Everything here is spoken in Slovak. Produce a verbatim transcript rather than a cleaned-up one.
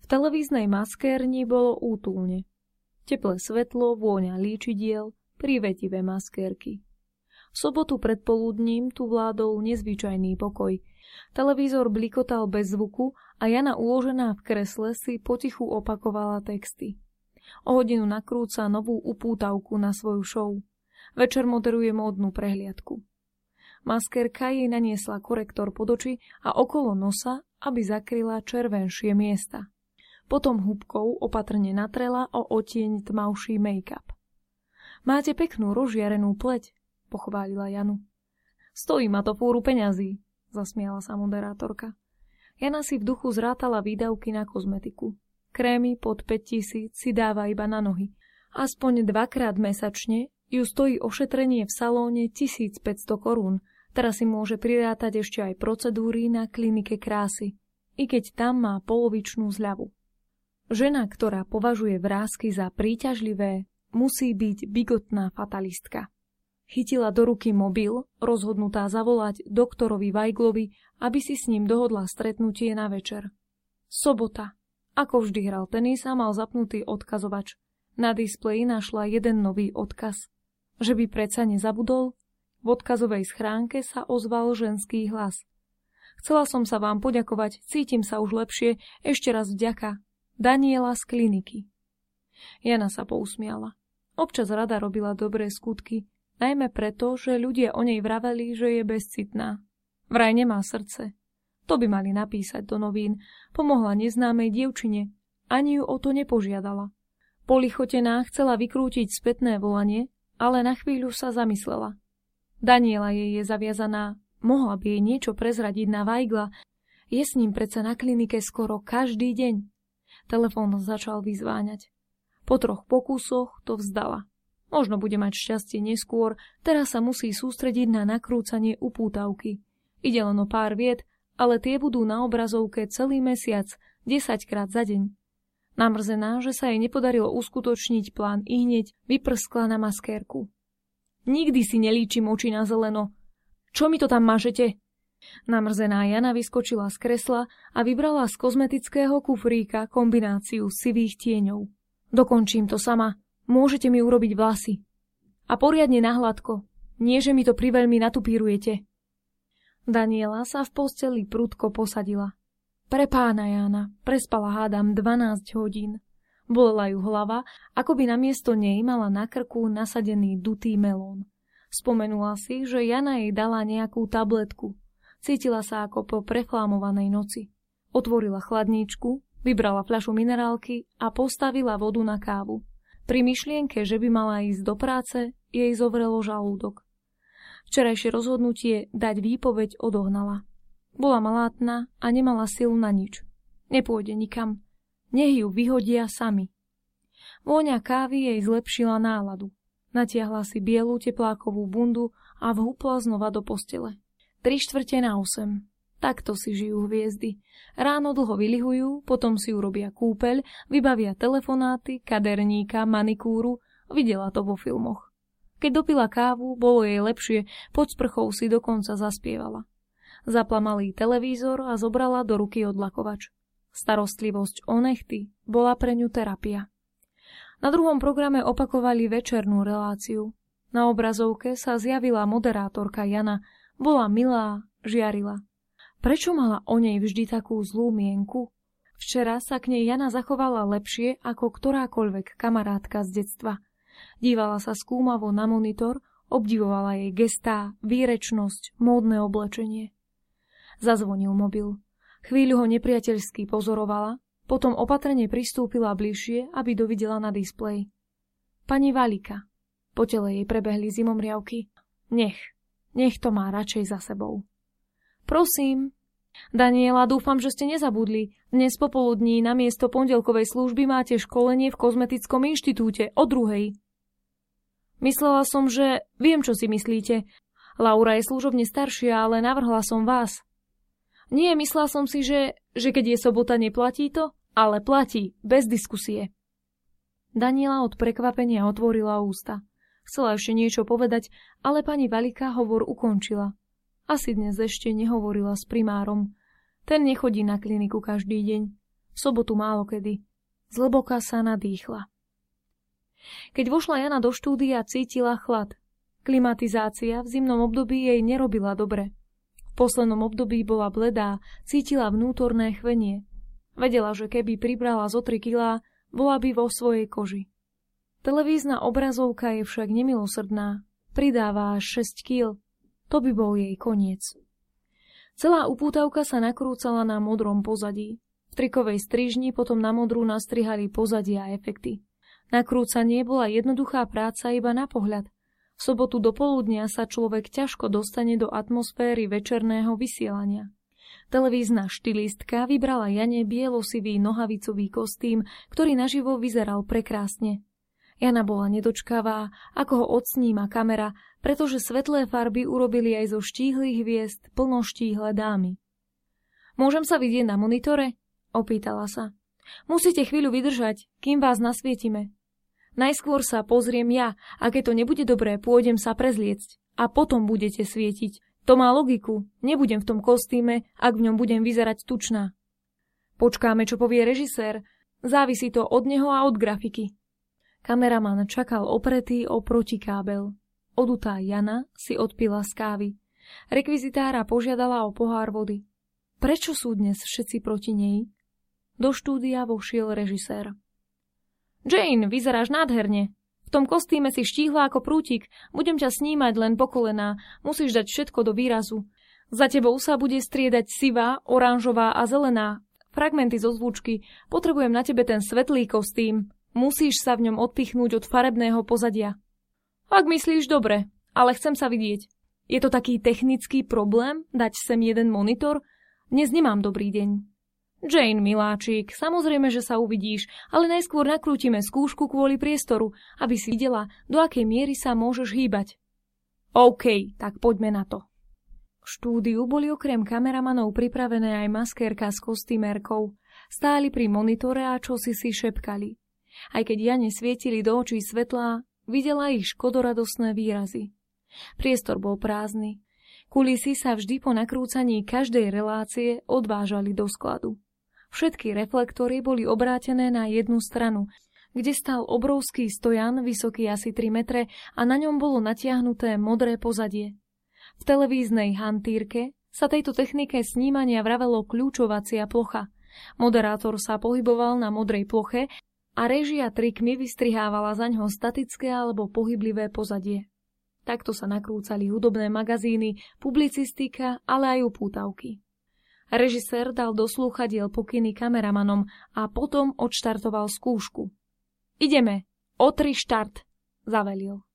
televíznej maskérni bolo útulne. Teplé svetlo, vôňa líčidiel, prívetivé maskérky. V sobotu predpoludním tu vládol nezvyčajný pokoj. Televízor blikotal bez zvuku a Jana uložená v kresle si potichu opakovala texty. O hodinu nakrúca novú upútavku na svoju show. Večer moderuje módnu prehliadku. Maskérka jej naniesla korektor pod oči a okolo nosa, aby zakryla červenšie miesta. Potom húbkou opatrne natrela o odtieň tmavší make-up. Máte peknú rozžiarenú pleť, pochválila Janu. Stojí ma to fúru peňazí, zasmiala sa moderátorka. Jana si v duchu zrátala výdavky na kozmetiku. Krémy pod päťtisíc si dáva iba na nohy. Aspoň dvakrát mesačne ju stojí ošetrenie v salóne tisícpäťsto korún. Teraz si môže prirátať ešte aj procedúry na klinike krásy, i keď tam má polovičnú zľavu. Žena, ktorá považuje vrásky za príťažlivé, musí byť bigotná fatalistka. Chytila do ruky mobil, rozhodnutá zavolať doktorovi Weiglovi, aby si s ním dohodla stretnutie na večer. Sobota. Ako vždy hral tenis a mal zapnutý odkazovač. Na displeji našla jeden nový odkaz. Že by predsa nezabudol? V odkazovej schránke sa ozval ženský hlas. Chcela som sa vám poďakovať, cítim sa už lepšie, ešte raz vďaka. Daniela z kliniky. Jana sa pousmiala. Občas rada robila dobré skutky, najmä preto, že ľudia o nej vraveli, že je bezcitná. Vraj nemá srdce. To by mali napísať do novín. Pomohla neznámej dievčine. Ani ju o to nepožiadala. Polichotená chcela vykrútiť spätné volanie, ale na chvíľu sa zamyslela. Daniela jej je zaviazaná. Mohla by jej niečo prezradiť na Weigla. Je s ním predsa na klinike skoro každý deň. Telefón začal vyzváňať. Po troch pokusoch to vzdala. Možno bude mať šťastie neskôr, teraz sa musí sústrediť na nakrúcanie upútavky. Ide len o pár viet, ale tie budú na obrazovke celý mesiac, desaťkrát za deň. Namrzená, že sa jej nepodarilo uskutočniť plán i hneď vyprskla na maskérku. Nikdy si nelíčim oči na zeleno. Čo mi to tam mažete? Namrzená Jana vyskočila z kresla a vybrala z kozmetického kufríka kombináciu sivých tieňov. Dokončím to sama. Môžete mi urobiť vlasy. A poriadne nahladko. Nie, že mi to priveľmi natupírujete. Daniela sa v posteli prudko posadila. Pre pána Jána prespala hádam dvanásť hodín. Bolela ju hlava, ako by namiesto nej mala na krku nasadený dutý melón. Spomenula si, že Jana jej dala nejakú tabletku. Cítila sa ako po preflámovanej noci. Otvorila chladníčku, vybrala fľašu minerálky a postavila vodu na kávu. Pri myšlienke, že by mala ísť do práce, jej zovrelo žalúdok. Včerajšie rozhodnutie dať výpoveď odohnala. Bola malátna a nemala silu na nič. Nepôjde nikam. Nech ju vyhodia sami. Vôňa kávy jej zlepšila náladu. Natiahla si bielu teplákovú bundu a vhúpla znova do postele. Tri štvrte na osem. Takto si žijú hviezdy. Ráno dlho vylihujú, potom si urobia kúpeľ, vybavia telefonáty, kaderníka, manikúru. Videla to vo filmoch. Keď dopila kávu, bolo jej lepšie, pod sprchou si dokonca zaspievala. Zapla malý televízor a zobrala do ruky odlakovač. Starostlivosť o nechty bola pre ňu terapia. Na druhom programe opakovali večernú reláciu. Na obrazovke sa zjavila moderátorka Jana. Bola milá, žiarila. Prečo mala o nej vždy takú zlú mienku? Včera sa k nej Jana zachovala lepšie ako ktorákoľvek kamarátka z detstva. Dívala sa skúmavo na monitor, obdivovala jej gestá, výrečnosť, módne oblečenie. Zazvonil mobil. Chvíľu ho nepriateľsky pozorovala, potom opatrne pristúpila bližšie, aby dovidela na displeji. Pani Valika. Po tele jej prebehli zimomriavky. Nech. Nech to má radšej za sebou. Prosím. Daniela, dúfam, že ste nezabudli. Dnes popoludní namiesto pondelkovej služby máte školenie v kozmetickom inštitúte o druhej. Myslela som, že viem, čo si myslíte. Laura je služobne staršia, ale navrhla som vás. Nie, myslela som si, že, že keď je sobota, neplatí to, ale platí, bez diskusie. Daniela od prekvapenia otvorila ústa. Chcela ešte niečo povedať, ale pani Valika hovor ukončila. Asi dnes ešte nehovorila s primárom. Ten nechodí na kliniku každý deň. V v sobotu málokedy. Zhlboka sa nadýchla. Keď vošla Jana do štúdia, cítila chlad. Klimatizácia v zimnom období jej nerobila dobre. V poslednom období bola bledá, cítila vnútorné chvenie. Vedela, že keby pribrala zo tri kilá, bola by vo svojej koži. Televízna obrazovka je však nemilosrdná. Pridáva až šesť kíl. To by bol jej koniec. Celá upútavka sa nakrúcala na modrom pozadí. V trikovej strižni potom na modrú nastrihali pozadie a efekty. Nakrúcanie bola jednoduchá práca iba na pohľad. V sobotu do poludnia sa človek ťažko dostane do atmosféry večerného vysielania. Televízna štilistka vybrala Jane bielosivý nohavicový kostým, ktorý naživo vyzeral prekrásne. Jana bola nedočkavá, ako ho odsníma kamera, pretože svetlé farby urobili aj zo štíhlych hviezd plno štíhle dámy. Môžem sa vidieť na monitore? Opýtala sa. Musíte chvíľu vydržať, kým vás nasvietime. Najskôr sa pozriem ja, a keď to nebude dobré, pôjdem sa prezliecť. A potom budete svietiť. To má logiku. Nebudem v tom kostýme, ak v ňom budem vyzerať tučná. Počkáme, čo povie režisér. Závisí to od neho a od grafiky. Kameraman čakal opretý o protikábel. Odutá Jana si odpila z kávy. Rekvizitára požiadala o pohár vody. Prečo sú dnes všetci proti nej? Do štúdia vošiel režisér. Jane, vyzeráš nádherne. V tom kostýme si štíhla ako prútik. Budem ťa snímať len po kolená. Musíš dať všetko do výrazu. Za tebou sa bude striedať sivá, oranžová a zelená. Fragmenty zo zvučky. Potrebujem na tebe ten svetlý kostým. Musíš sa v ňom odpichnúť od farebného pozadia. Ak myslíš, dobre, ale chcem sa vidieť. Je to taký technický problém dať sem jeden monitor? Dnes nemám dobrý deň. Jane, miláčik, samozrejme, že sa uvidíš, ale najskôr nakrútime skúšku kvôli priestoru, aby si videla, do akej miery sa môžeš hýbať. OK, tak poďme na to. V štúdiu boli okrem kameramanov pripravené aj maskérka s kostýmerkou. Stáli pri monitore a čosi si šepkali. Aj keď Jane svietili do očí svetlá, videla ich škodoradosné výrazy. Priestor bol prázdny. Kulisy sa vždy po nakrúcaní každej relácie odvážali do skladu. Všetky reflektory boli obrátené na jednu stranu, kde stal obrovský stojan, vysoký asi tri metre, a na ňom bolo natiahnuté modré pozadie. V televíznej hantírke sa tejto technike snímania vravelo kľúčovacia plocha. Moderátor sa pohyboval na modrej ploche a réžia trikmi vystrihávala zaňho statické alebo pohyblivé pozadie. Takto sa nakrúcali hudobné magazíny, publicistika, ale aj upútavky. Režisér dal do slúchadiel pokyny kameramanom a potom odštartoval skúšku. Ideme, o tri štart, zavelil.